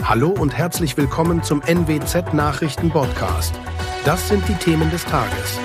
Hallo und herzlich willkommen zum NWZ Nachrichten Podcast. Das sind die Themen des Tages.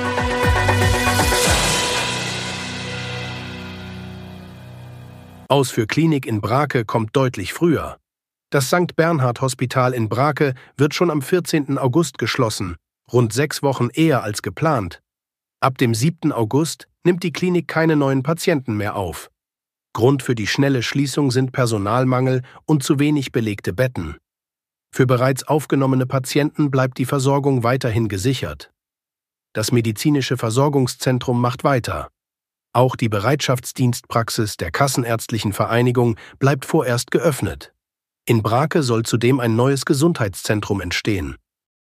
Aus für Klinik in Brake kommt deutlich früher. Das St. Bernhard Hospital in Brake wird schon am 14. August geschlossen, rund 6 Wochen eher als geplant. Ab dem 7. August nimmt die Klinik keine neuen Patienten mehr auf. Grund für die schnelle Schließung sind Personalmangel und zu wenig belegte Betten. Für bereits aufgenommene Patienten bleibt die Versorgung weiterhin gesichert. Das medizinische Versorgungszentrum macht weiter. Auch die Bereitschaftsdienstpraxis der Kassenärztlichen Vereinigung bleibt vorerst geöffnet. In Brake soll zudem ein neues Gesundheitszentrum entstehen.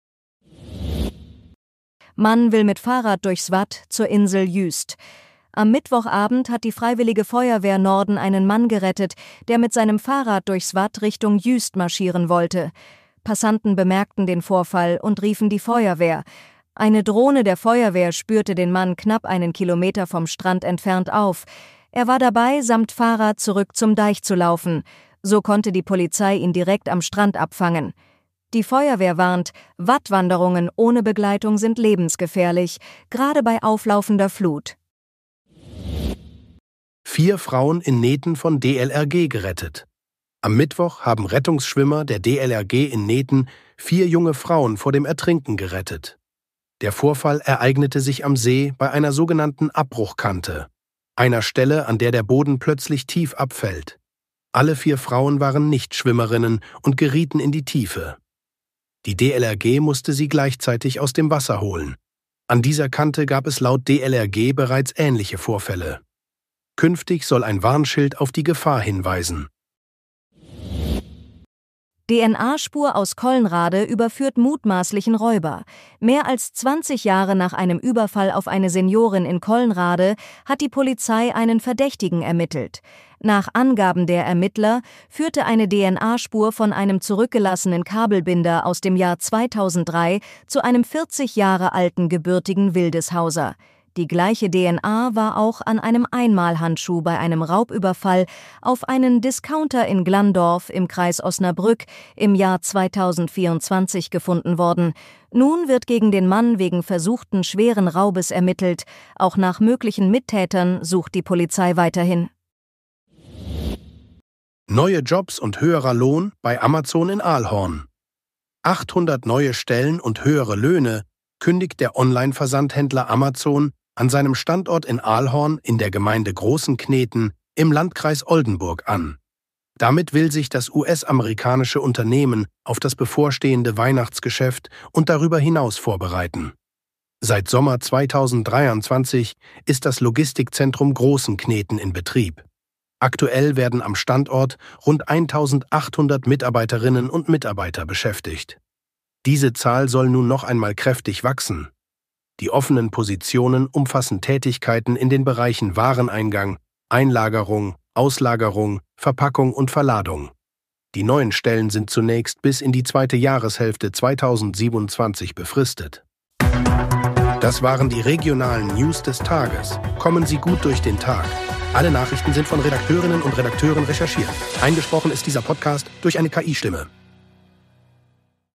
Mann will mit Fahrrad durchs Watt zur Insel Jüst. Am Mittwochabend hat die Freiwillige Feuerwehr Norden einen Mann gerettet, der mit seinem Fahrrad durchs Watt Richtung Jüst marschieren wollte. Passanten bemerkten den Vorfall und riefen die Feuerwehr. Eine Drohne der Feuerwehr spürte den Mann knapp einen Kilometer vom Strand entfernt auf. Er war dabei, samt Fahrrad zurück zum Deich zu laufen. So konnte die Polizei ihn direkt am Strand abfangen. Die Feuerwehr warnt, Wattwanderungen ohne Begleitung sind lebensgefährlich, gerade bei auflaufender Flut. 4 Frauen in Nethen von DLRG gerettet. Am Mittwoch haben Rettungsschwimmer der DLRG in Nethen 4 junge Frauen vor dem Ertrinken gerettet. Der Vorfall ereignete sich am See bei einer sogenannten Abbruchkante, einer Stelle, an der der Boden plötzlich tief abfällt. Alle 4 Frauen waren Nichtschwimmerinnen und gerieten in die Tiefe. Die DLRG musste sie gleichzeitig aus dem Wasser holen. An dieser Kante gab es laut DLRG bereits ähnliche Vorfälle. Künftig soll ein Warnschild auf die Gefahr hinweisen. DNA-Spur aus Collenrade überführt mutmaßlichen Räuber. Mehr als 20 Jahre nach einem Überfall auf eine Seniorin in Collenrade hat die Polizei einen Verdächtigen ermittelt. Nach Angaben der Ermittler führte eine DNA-Spur von einem zurückgelassenen Kabelbinder aus dem Jahr 2003 zu einem 40 Jahre alten gebürtigen Wildeshauser. Die gleiche DNA war auch an einem Einmalhandschuh bei einem Raubüberfall auf einen Discounter in Glandorf im Kreis Osnabrück im Jahr 2024 gefunden worden. Nun wird gegen den Mann wegen versuchten schweren Raubes ermittelt. Auch nach möglichen Mittätern sucht die Polizei weiterhin. Neue Jobs und höherer Lohn bei Amazon in Aalhorn. 800 neue Stellen und höhere Löhne kündigt der Online-Versandhändler Amazon an seinem Standort in Aalhorn in der Gemeinde Großen Kneten im Landkreis Oldenburg an. Damit will sich das US-amerikanische Unternehmen auf das bevorstehende Weihnachtsgeschäft und darüber hinaus vorbereiten. Seit Sommer 2023 ist das Logistikzentrum Großen Kneten in Betrieb. Aktuell werden am Standort rund 1800 Mitarbeiterinnen und Mitarbeiter beschäftigt. Diese Zahl soll nun noch einmal kräftig wachsen. Die offenen Positionen umfassen Tätigkeiten in den Bereichen Wareneingang, Einlagerung, Auslagerung, Verpackung und Verladung. Die neuen Stellen sind zunächst bis in die 2. Jahreshälfte 2027 befristet. Das waren die regionalen News des Tages. Kommen Sie gut durch den Tag. Alle Nachrichten sind von Redakteurinnen und Redakteuren recherchiert. Eingesprochen ist dieser Podcast durch eine KI-Stimme.